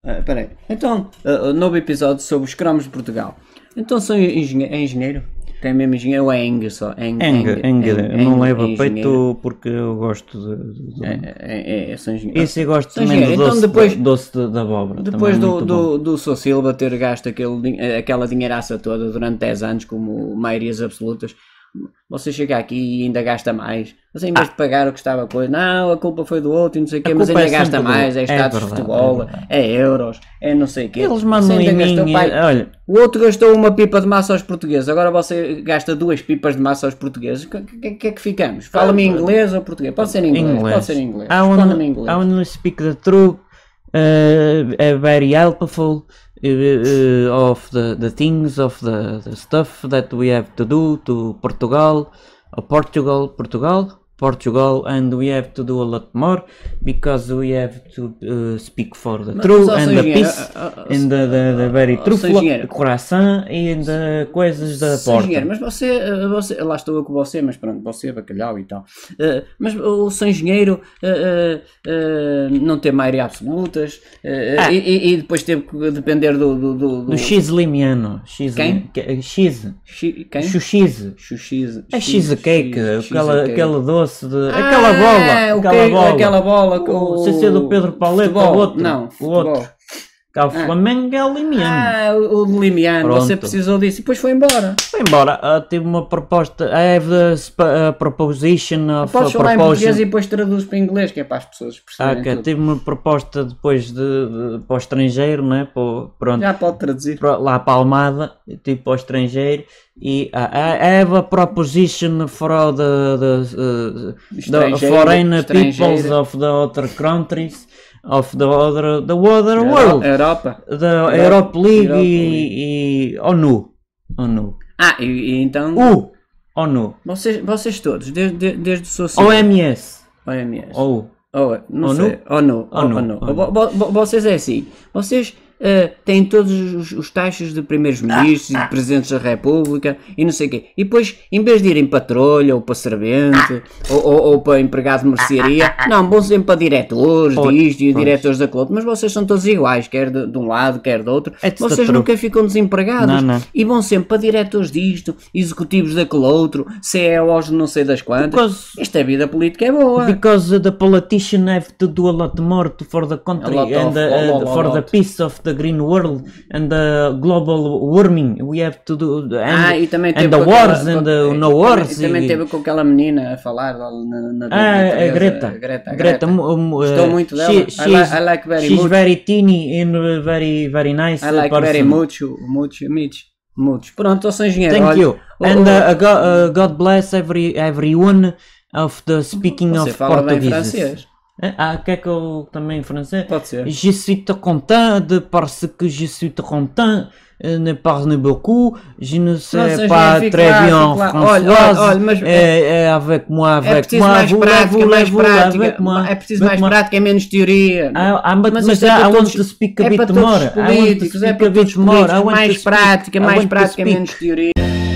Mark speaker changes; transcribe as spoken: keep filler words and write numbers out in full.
Speaker 1: Espera aí. Então, uh, novo episódio sobre os cromos de Portugal. Então, sou engenhe é engenheiro? Tem mesmo engenheiro ou é Eng só?
Speaker 2: Eng, Eng, eu não levo a peito porque eu gosto de... de...
Speaker 1: É, é, é, sou engenheiro.
Speaker 2: Esse eu gosto também do doce, então, depois, doce de, de abóbora.
Speaker 1: Depois do, do, do Sr. Silva ter gasto aquele, aquela dinheiraça toda durante dez anos, como maiorias absolutas, você chega aqui e ainda gasta mais. Mas em vez ah. de pagar o que estava a coisa, não, a culpa foi do outro e não sei o quê, mas ainda é gasta mais, do... é status é de futebol, é, é euros, é não sei o quê.
Speaker 2: Eles mandam em mim, gastou, pai,
Speaker 1: olha... O outro gastou uma pipa de massa aos portugueses, agora você gasta duas pipas de massa aos portugueses. O que, que, que é que ficamos? Fala-me em inglês ou português? Pode ser em inglês, inglês. Pode ser em inglês.
Speaker 2: I want to speak the truth, uh, uh, very helpful. Uh, uh, of the, the things of the, the stuff that we have to do to Portugal, uh, Portugal, Portugal, Portugal, and we have to do a lot more because we have to uh, speak for the truth and the peace uh, uh, and the, the, the very truthful coração e the coisas da porta.
Speaker 1: Mas você, você, lá estou eu com você, mas pronto, você é bacalhau e tal. Uh, mas o seu engenheiro uh, uh, uh, não tem maioria absolutas uh, ah. e, e depois teve que depender do... do, do, do...
Speaker 2: do X-limiano. X,
Speaker 1: quem?
Speaker 2: X.
Speaker 1: Quem?
Speaker 2: Xuxize.
Speaker 1: Xuxize.
Speaker 2: É cheesecake, aquela doce. De,
Speaker 1: ah,
Speaker 2: aquela bola, aquela
Speaker 1: que,
Speaker 2: bola,
Speaker 1: aquela bola com
Speaker 2: o C C do Pedro Pauleta, o outro,
Speaker 1: não,
Speaker 2: o outro, cá o Flamengo é o Limiano.
Speaker 1: Ah, o, o Limiano, você precisou disso e depois foi embora.
Speaker 2: Foi embora, uh, tive uma proposta, I have the uh, proposition of...
Speaker 1: Podes falar em português e depois traduz para inglês, que é para as pessoas perceberem.
Speaker 2: Ah, okay. Tive uma proposta depois de, de, para o estrangeiro, né? Para, pronto,
Speaker 1: já pode traduzir.
Speaker 2: Para, lá para a Almada, tive para o estrangeiro. E uh, I have a proposition for all the, the, uh, the foreign peoples of the other countries, of the other, the other
Speaker 1: Euro,
Speaker 2: world,
Speaker 1: Europa,
Speaker 2: the Europa, Europe League, Europa e, e ONU, ONU.
Speaker 1: Ah, e, e então...
Speaker 2: U, ONU.
Speaker 1: Vocês, vocês todos, desde, desde o seu...
Speaker 2: O M S.
Speaker 1: O M S.
Speaker 2: Ou...
Speaker 1: Oh, não
Speaker 2: ONU?
Speaker 1: sei. ONU.
Speaker 2: ONU.
Speaker 1: ONU. ONU. Vocês é assim, vocês... Uh, têm todos os, os taxas de primeiros ministros e de presidentes da República e não sei o quê. E depois, em vez de irem para trolha ou para servente ou, ou, ou para empregado de mercearia, não, vão sempre para diretores disto e diretores daquele outro. Mas vocês são todos iguais, quer de, de um lado, quer do outro.
Speaker 2: It's
Speaker 1: vocês nunca ficam desempregados.
Speaker 2: Não, não.
Speaker 1: E vão sempre para diretores disto, executivos daquele outro, C E Os de não sei das quantas. Because, Esta vida política é boa.
Speaker 2: Because the politician have to do a lot more to, for the country and
Speaker 1: of,
Speaker 2: the, uh, lot, for lot. the peace of the green world and the global warming we have to do and,
Speaker 1: ah, e também
Speaker 2: and the wars aquela, and the no wars
Speaker 1: também, e também teve com aquela menina a falar lá na, na
Speaker 2: ah, a Greta
Speaker 1: Greta,
Speaker 2: Greta
Speaker 1: estou muito dela
Speaker 2: she,
Speaker 1: I, like, I like very
Speaker 2: she's
Speaker 1: much.
Speaker 2: very teeny and very very nice
Speaker 1: I like
Speaker 2: person.
Speaker 1: very much much much much pronto, eu sou engenheiro.
Speaker 2: Thank
Speaker 1: olha,
Speaker 2: you
Speaker 1: oh,
Speaker 2: and
Speaker 1: oh,
Speaker 2: uh, God, uh, God bless every everyone of the speaking
Speaker 1: você
Speaker 2: of
Speaker 1: fala bem
Speaker 2: Portuguese.
Speaker 1: francês.
Speaker 2: Ah, quer que eu também em francês?
Speaker 1: Pode ser.
Speaker 2: Je suis très content de parce que je suis très content, ne parle beaucoup, je ne sais
Speaker 1: Nossa,
Speaker 2: pas très
Speaker 1: lá,
Speaker 2: bien
Speaker 1: françois.
Speaker 2: Olha,
Speaker 1: olha, mas
Speaker 2: é, é avec moi, avec
Speaker 1: é preciso
Speaker 2: moi,
Speaker 1: mais
Speaker 2: vous,
Speaker 1: prática,
Speaker 2: vous,
Speaker 1: mais
Speaker 2: vous,
Speaker 1: prática,
Speaker 2: avec moi,
Speaker 1: é preciso mais
Speaker 2: moi.
Speaker 1: prática, é menos teoria.
Speaker 2: Ah, ah, but,
Speaker 1: mas
Speaker 2: mas
Speaker 1: é
Speaker 2: I
Speaker 1: para
Speaker 2: want
Speaker 1: todos,
Speaker 2: to speak a
Speaker 1: é
Speaker 2: bit
Speaker 1: para todos
Speaker 2: more.
Speaker 1: os políticos, é para todos os políticos, mais prática, mais prática, menos teoria.